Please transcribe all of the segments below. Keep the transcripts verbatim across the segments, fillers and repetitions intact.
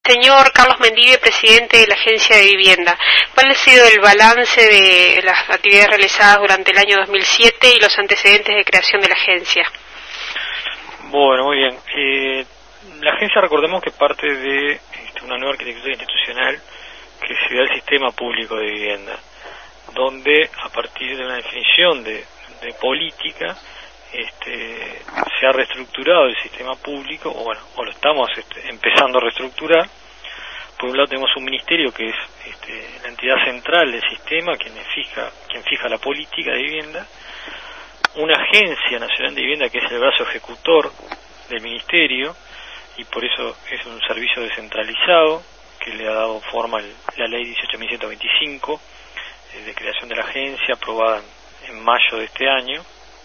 Señor Carlos Mendive, presidente de la Agencia de Vivienda, ¿cuál ha sido el balance de las actividades realizadas durante el año dos mil siete y los antecedentes de creación de la agencia? Bueno, muy bien. Eh, la agencia, recordemos que parte de este, una nueva arquitectura institucional que se da al sistema público de vivienda, donde a partir de una definición de, de política este, se ha reestructurado el sistema público, o bueno, o lo estamos este, empezando a reestructurar. Por un lado tenemos un ministerio que es este, la entidad central del sistema, quien fija, quien fija la política de vivienda, una agencia nacional de vivienda que es el brazo ejecutor del ministerio, y por eso es un servicio descentralizado que le ha dado forma la ley dieciocho mil ciento veinticinco eh, de creación de la agencia, aprobada en mayo de este año.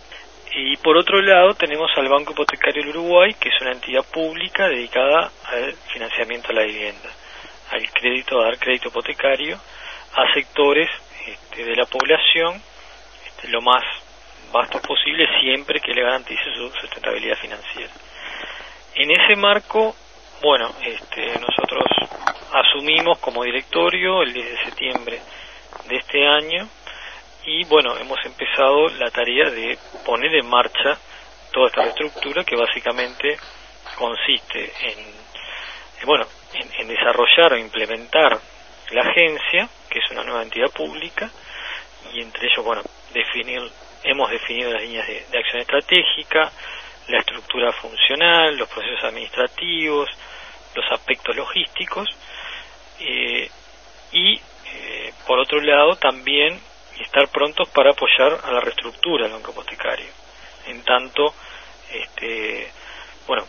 Y por otro lado tenemos al Banco Hipotecario del Uruguay, que es una entidad pública dedicada al financiamiento de la vivienda, al crédito, a dar crédito hipotecario a sectores este, de la población este, lo más vasto posible, siempre que le garantice su sustentabilidad financiera. En ese marco, bueno, este, nosotros asumimos como directorio el diez de septiembre de este año, y bueno, hemos empezado la tarea de poner en marcha toda esta reestructura, que básicamente consiste en, en bueno, en, en desarrollar o implementar la agencia, que es una nueva entidad pública, y entre ellos, bueno, definir, hemos definido las líneas de, de acción estratégica, la estructura funcional, los procesos administrativos, los aspectos logísticos, eh, y eh, por otro lado también estar prontos para apoyar a la reestructura del banco hipotecario. En tanto, este, bueno,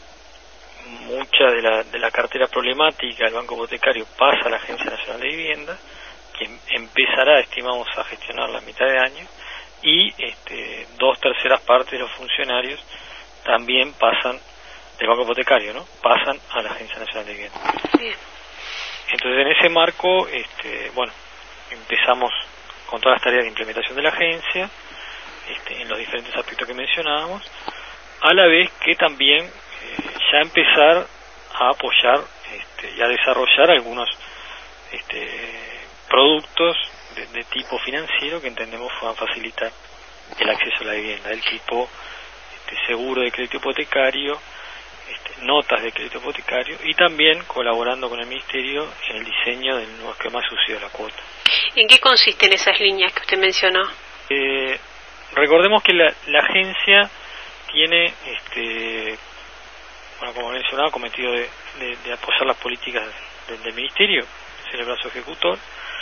mucha de la, de la cartera problemática del banco hipotecario pasa a la Agencia Nacional de Vivienda, que empezará, estimamos, a gestionar a mitad de año, y este, dos terceras partes de los funcionarios también pasan, del banco hipotecario, ¿no? Pasan a la Agencia Nacional de Vivienda. Bien. Entonces, en ese marco, este, bueno, empezamos con todas las tareas de implementación de la agencia, este, en los diferentes aspectos que mencionábamos, a la vez que también eh, ya empezar a apoyar este, y a desarrollar algunos este, productos de, de tipo financiero que entendemos puedan facilitar el acceso a la vivienda, del tipo este, seguro de crédito hipotecario, este, notas de crédito hipotecario, y también colaborando con el Ministerio en el diseño del nuevo esquema de subsidio a la cuota. ¿En qué consisten esas líneas que usted mencionó? Eh, recordemos que la, la agencia tiene, este, bueno, como mencionaba, cometido de, de, de apoyar las políticas del, del Ministerio, ser el brazo ejecutor,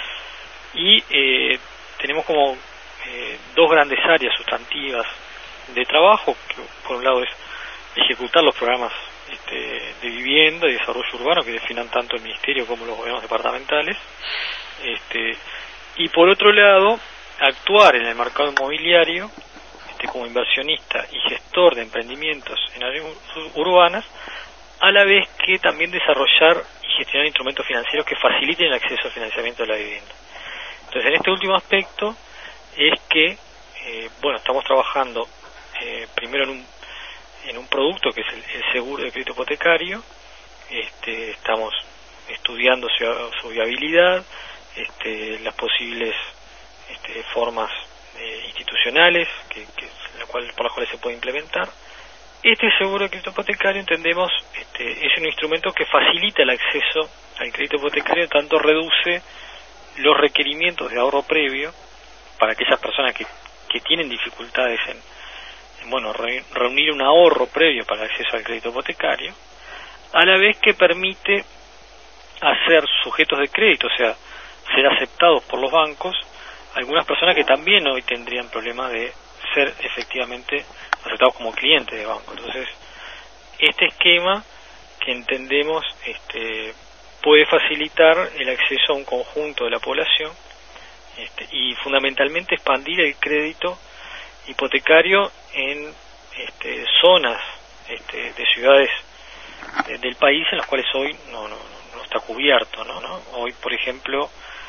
y eh, tenemos como eh, dos grandes áreas sustantivas de trabajo, que por un lado es ejecutar los programas este, de vivienda y desarrollo urbano que definan tanto el Ministerio como los gobiernos departamentales, este, y por otro lado actuar en el mercado inmobiliario este, como inversionista y gestor de emprendimientos en áreas urbanas, a la vez que también desarrollar y gestionar instrumentos financieros que faciliten el acceso al financiamiento de la vivienda. Entonces, en este último aspecto es que eh, bueno, estamos trabajando eh, primero en un en un producto que es el, el seguro de crédito hipotecario. Este, estamos estudiando su, su viabilidad, este, las posibles este, formas eh, institucionales que, que la cual, por las cuales se puede implementar. Este seguro de crédito hipotecario, entendemos, este, es un instrumento que facilita el acceso al crédito hipotecario, tanto reduce los requerimientos de ahorro previo para aquellas personas que, que tienen dificultades en, en bueno, re, reunir un ahorro previo para el acceso al crédito hipotecario, a la vez que permite hacer sujetos de crédito, o sea, ser aceptados por los bancos, algunas personas que también hoy tendrían problemas de ser efectivamente aceptados como clientes de banco. Entonces, este esquema que entendemos este, puede facilitar el acceso a un conjunto de la población este, y fundamentalmente expandir el crédito hipotecario en este, zonas este, de ciudades de, del país en las cuales hoy no, no, no está cubierto, ¿no? ¿no? Hoy, por ejemplo,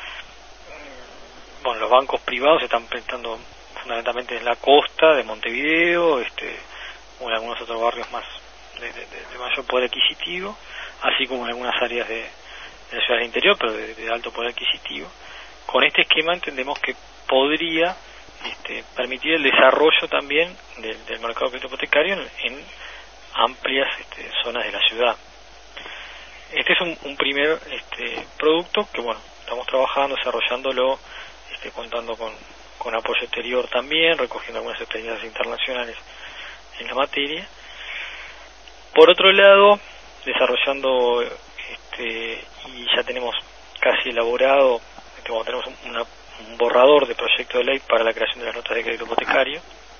bueno, los bancos privados se están prestando fundamentalmente en la costa de Montevideo, este, o en algunos otros barrios más de, de, de mayor poder adquisitivo, así como en algunas áreas de, de las ciudades del interior, pero de, de alto poder adquisitivo. Con este esquema entendemos que podría este, permitir el desarrollo también del, del mercado de crédito hipotecario en, en amplias este, zonas de la ciudad. Este es un, un primer este, producto que, bueno, estamos trabajando, desarrollándolo, este, contando con, con apoyo exterior también, recogiendo algunas experiencias internacionales en la materia. Por otro lado, desarrollando, este, y ya tenemos casi elaborado, este, bueno, tenemos una, un borrador de proyecto de ley para la creación de las notas de crédito hipotecario,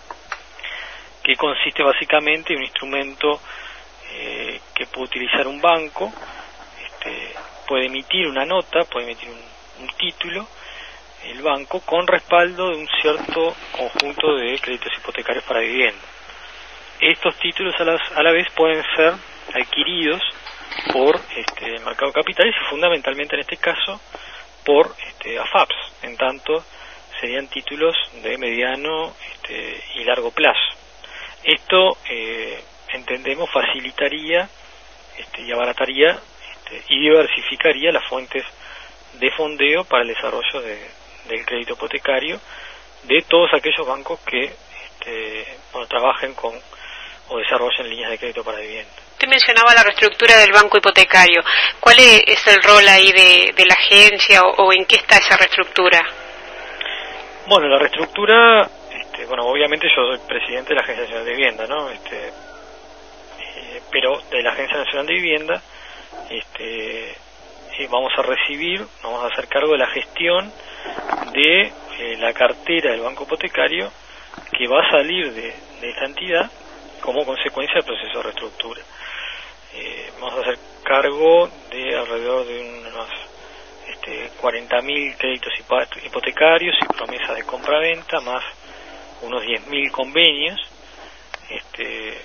que consiste básicamente en un instrumento eh, que puede utilizar un banco, este, puede emitir una nota, puede emitir un, un título, el banco, con respaldo de un cierto conjunto de créditos hipotecarios para vivienda. Estos títulos a, las, a la vez pueden ser adquiridos por este, el mercado de capitales y fundamentalmente en este caso por este, A F A Ps, en tanto serían títulos de mediano este, y largo plazo. Esto eh, entendemos facilitaría este, y abarataría este, y diversificaría las fuentes de fondeo para el desarrollo de, del crédito hipotecario de todos aquellos bancos que este, bueno, trabajen con o desarrollen líneas de crédito para vivienda. Usted mencionaba la reestructura del banco hipotecario. ¿Cuál es el rol ahí de, de la agencia o, o en qué está esa reestructura? Bueno, la reestructura, este, bueno, obviamente yo soy presidente de la Agencia Nacional de Vivienda, ¿no? Este, eh, pero de la Agencia Nacional de Vivienda, este, eh, vamos a recibir, vamos a hacer cargo de la gestión de eh, la cartera del banco hipotecario que va a salir de, de esta entidad como consecuencia del proceso de reestructura. Eh, vamos a hacer cargo de alrededor de unos este, cuarenta mil créditos hipotecarios y promesas de compra-venta, más unos diez mil convenios. Este,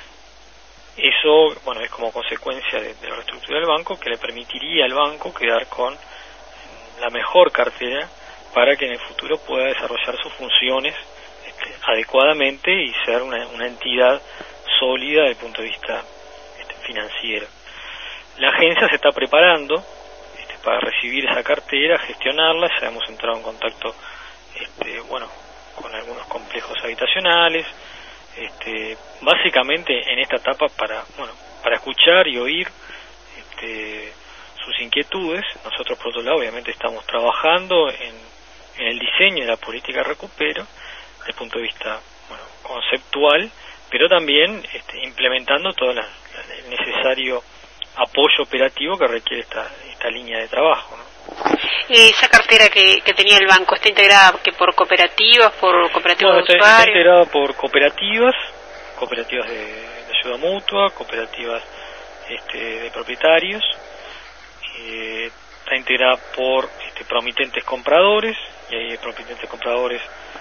eso, bueno, es como consecuencia de, de la reestructura del banco, que le permitiría al banco quedar con la mejor cartera para que en el futuro pueda desarrollar sus funciones este, adecuadamente y ser una, una entidad sólida desde el punto de vista este, financiero. La agencia se está preparando este, para recibir esa cartera, gestionarla. Ya hemos entrado en contacto este, bueno, con algunos complejos habitacionales, este, básicamente en esta etapa para, bueno, para escuchar y oír este, sus inquietudes. Nosotros, por otro lado, obviamente estamos trabajando en, en el diseño de la política de recupero desde el punto de vista bueno, conceptual, pero también este, implementando todo la, la, el necesario apoyo operativo que requiere esta, esta línea de trabajo, ¿no? ¿Y esa cartera que, que tenía el banco está integrada que por cooperativas, por cooperativas no, de está, usuarios? Está integrada por cooperativas, cooperativas de, de ayuda mutua, cooperativas este, de propietarios, eh, está integrada por este, promitentes compradores, y hay promitentes compradores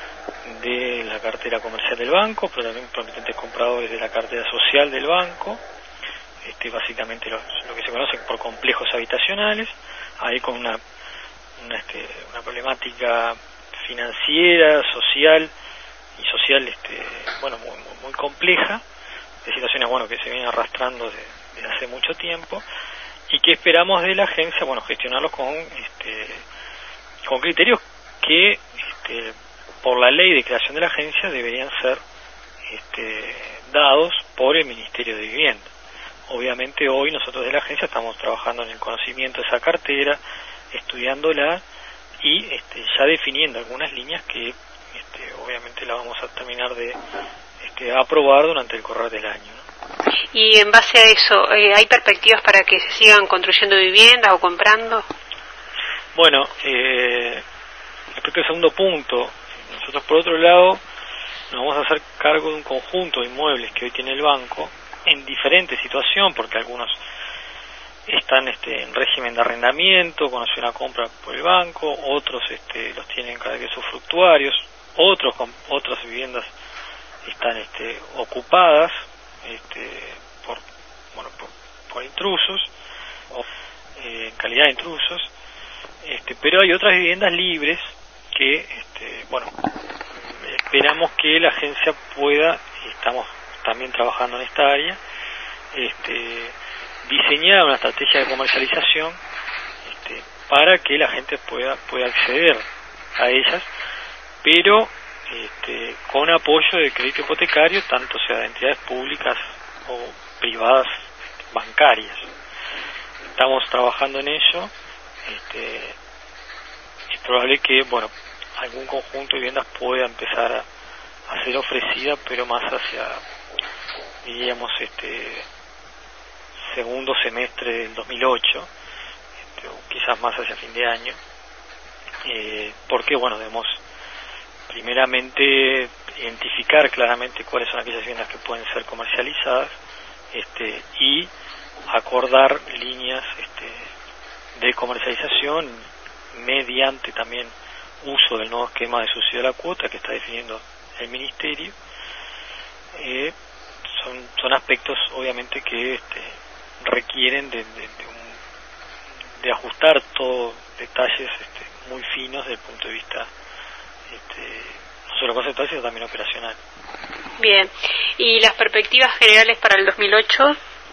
de la cartera comercial del banco, pero también promitentes compradores de la cartera social del banco, este, básicamente lo, lo que se conoce por complejos habitacionales, ahí con una, una, este, una problemática financiera, social y social este, bueno, muy, muy, muy compleja, de situaciones bueno, que se vienen arrastrando desde, desde hace mucho tiempo, y que esperamos de la agencia bueno, gestionarlos con, este, con criterios que este, por la ley de creación de la agencia deberían ser este, dados por el Ministerio de Vivienda. Obviamente hoy nosotros de la agencia estamos trabajando en el conocimiento de esa cartera, estudiándola y este, ya definiendo algunas líneas que este, obviamente la vamos a terminar de este, aprobar durante el correr del año, ¿no? Y en base a eso, eh, ¿hay perspectivas para que se sigan construyendo viviendas o comprando? Bueno, eh, respecto al segundo punto, nosotros por otro lado nos vamos a hacer cargo de un conjunto de inmuebles que hoy tiene el banco en diferente situación, porque algunos están este, en régimen de arrendamiento, con opción a compra por el banco, otros este, los tienen cada vez usufructuarios, otros con otras viviendas están este, ocupadas este, por, bueno, por, por intrusos, o eh, en calidad de intrusos, este, pero hay otras viviendas libres que, este, bueno, esperamos que la agencia pueda, y estamos también trabajando en esta área, este, diseñar una estrategia de comercialización este, para que la gente pueda, pueda acceder a ellas, pero este, con apoyo de crédito hipotecario, tanto sea de entidades públicas o privadas bancarias. Estamos trabajando en ello. Este, es probable que, bueno, algún conjunto de viviendas pueda empezar a, a ser ofrecida, pero más hacia, diríamos, este segundo semestre del dos mil ocho, este, o quizás más hacia fin de año, eh, porque, bueno, debemos primeramente identificar claramente cuáles son aquellas viviendas que pueden ser comercializadas, este, y acordar líneas este, de comercialización mediante también uso del nuevo esquema de subsidio a la cuota que está definiendo el Ministerio. Eh, son, son aspectos obviamente que este, requieren de, de, de, un, de ajustar todos detalles este, muy finos desde el punto de vista este, no solo conceptual sino también operacional. Bien, ¿y las perspectivas generales para el dos mil ocho?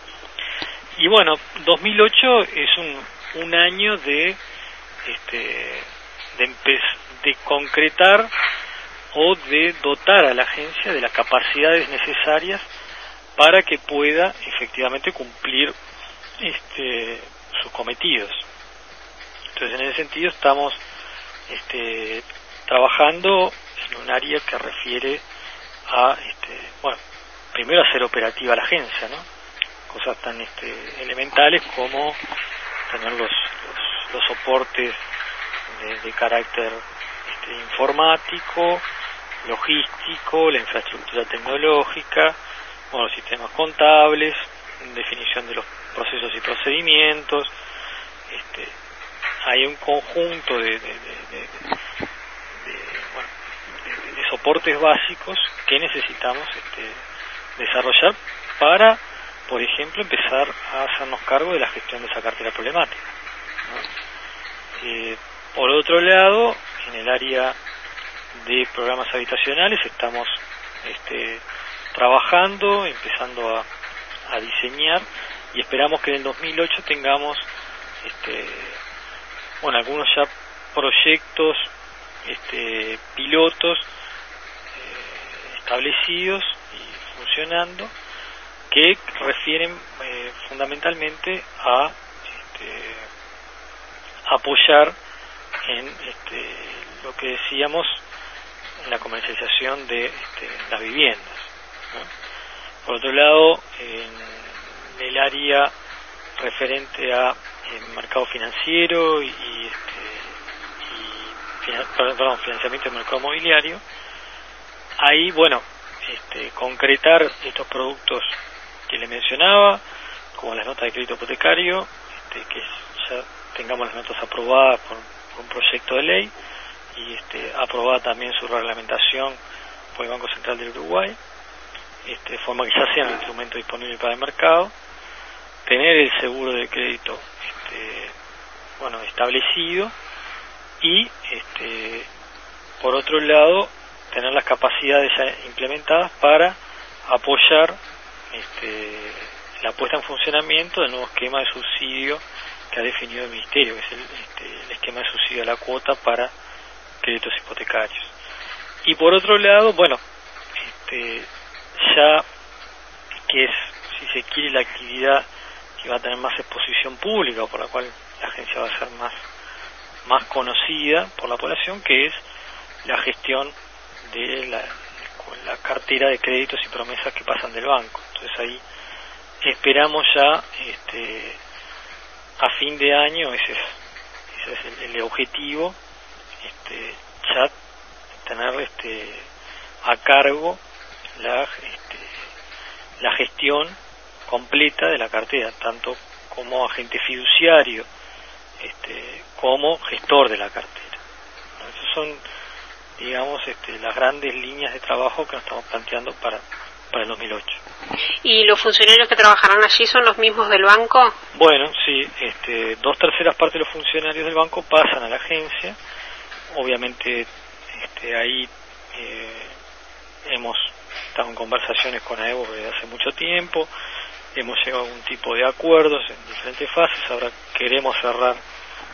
Y bueno, dos mil ocho es un, un año de este de, de concretar o de dotar a la agencia de las capacidades necesarias para que pueda efectivamente cumplir este sus cometidos. Entonces, en ese sentido estamos este trabajando en un área que refiere a este bueno, primero hacer operativa la agencia, ¿no? Cosas tan este, elementales como tener los, los, los soportes de, de carácter este, informático, logístico, la infraestructura tecnológica, bueno, los sistemas contables, definición de los procesos y procedimientos. Este, hay un conjunto de, de, de, de, de, bueno, de, de soportes básicos que necesitamos este, desarrollar para, por ejemplo, empezar a hacernos cargo de la gestión de esa cartera problemática, ¿no? Eh, por otro lado, en el área de programas habitacionales estamos este, trabajando, empezando a, a diseñar, y esperamos que en el dos mil ocho tengamos este, bueno, algunos ya proyectos este, pilotos eh, establecidos y funcionando, que refieren eh, fundamentalmente a este, apoyar en este, lo que decíamos en la comercialización de este, las viviendas, ¿no? Por otro lado, en el área referente a el mercado financiero y, y, este, y perdón, financiamiento del mercado mobiliario, ahí, bueno, este, concretar estos productos que le mencionaba, como las notas de crédito hipotecario, este, que ya tengamos las notas aprobadas por, por un proyecto de ley y este, aprobada también su reglamentación por el Banco Central del Uruguay, este, de forma que ya sea un instrumento disponible para el mercado, tener el seguro de crédito este, bueno, establecido y este, por otro lado tener las capacidades ya implementadas para apoyar este, la puesta en funcionamiento del nuevo esquema de subsidio que ha definido el Ministerio, que es el, este, el esquema de subsidio a la cuota para créditos hipotecarios. Y por otro lado, bueno, este, ya que es, si se quiere, la actividad que va a tener más exposición pública, o por la cual la agencia va a ser más, más conocida por la población, que es la gestión de la, la cartera de créditos y promesas que pasan del banco. Entonces ahí esperamos ya este, a fin de año, ese es, ese es el, el objetivo, este, ya tener este, a cargo la, este, la gestión completa de la cartera, tanto como agente fiduciario este, como gestor de la cartera. Esas son, digamos, este, las grandes líneas de trabajo que nos estamos planteando para, para el dos mil ocho. ¿Y los funcionarios que trabajarán allí son los mismos del banco? Bueno, sí, este, dos terceras partes de los funcionarios del banco pasan a la agencia. Obviamente este, ahí eh, hemos estado en conversaciones con A E B O desde hace mucho tiempo, hemos llegado a un tipo de acuerdos en diferentes fases. Ahora queremos cerrar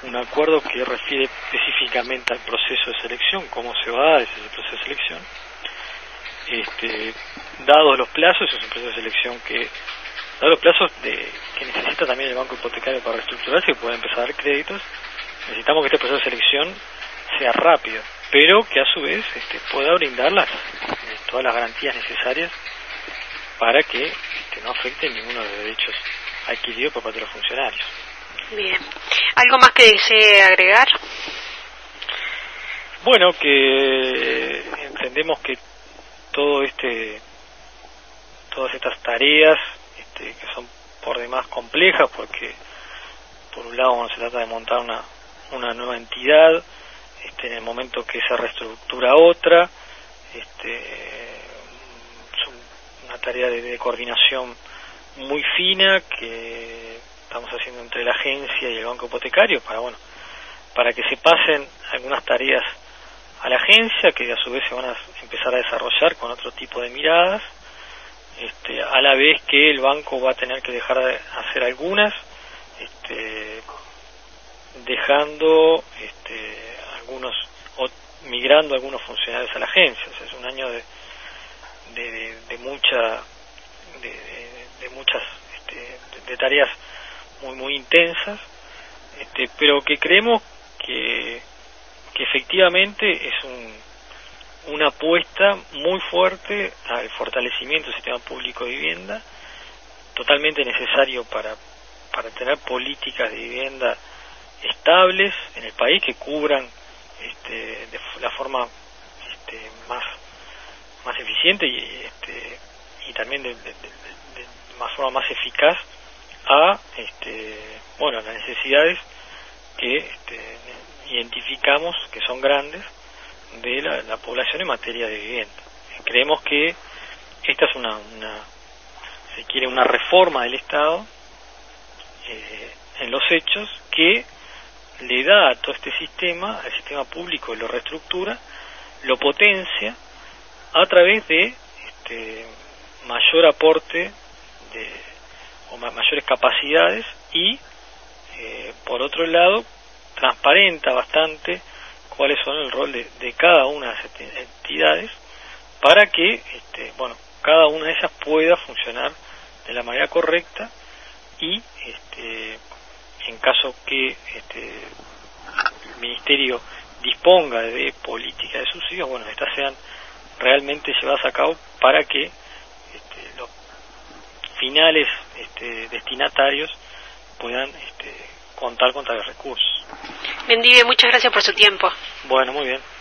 un acuerdo que refiere específicamente al proceso de selección, cómo se va a dar ese proceso de selección. Este, dados los plazos, es un proceso de selección que, dados los plazos de, que necesita también el banco hipotecario para reestructurarse y poder empezar a dar créditos, necesitamos que este proceso de selección sea rápido, pero que a su vez este, pueda brindar las, todas las garantías necesarias para que este, no afecte ninguno de los derechos adquiridos por parte de los funcionarios. Bien. ¿Algo más que desee agregar? Bueno, que entendemos que todo este, todas estas tareas este, que son por demás complejas, porque por un lado se trata de montar una, una nueva entidad, este, en el momento que se reestructura otra, este, es una tarea de, de coordinación muy fina que estamos haciendo entre la agencia y el banco hipotecario para, bueno, para que se pasen algunas tareas a la agencia que a su vez se van a empezar a desarrollar con otro tipo de miradas, este, a la vez que el banco va a tener que dejar de hacer algunas, este, dejando este, algunos o migrando algunos funcionarios a la agencia. O sea, es un año de de, de, de mucha de, de, de muchas este, de, de tareas muy muy intensas, este, pero que creemos que que efectivamente es un, una apuesta muy fuerte al fortalecimiento del sistema público de vivienda, totalmente necesario para para tener políticas de vivienda estables en el país que cubran este, de la forma este, más más eficiente y este, y también de, de, de, de más forma más eficaz a este, bueno, las necesidades que este, identificamos que son grandes de la, la población en materia de vivienda. Creemos que esta es una, una se quiere una reforma del Estado eh, en los hechos que le da a todo este sistema, al sistema público, lo reestructura, lo potencia a través de este, mayor aporte de, o ma mayores capacidades y eh, por otro lado transparenta bastante cuáles son el rol de, de cada una de esas entidades para que este, bueno, cada una de ellas pueda funcionar de la manera correcta y este, en caso que este, el Ministerio disponga de política de subsidios, bueno, estas sean realmente llevadas a cabo para que este, los finales este, destinatarios puedan este, contar con tales recursos. Mendivia, muchas gracias por su tiempo. Bueno, muy bien.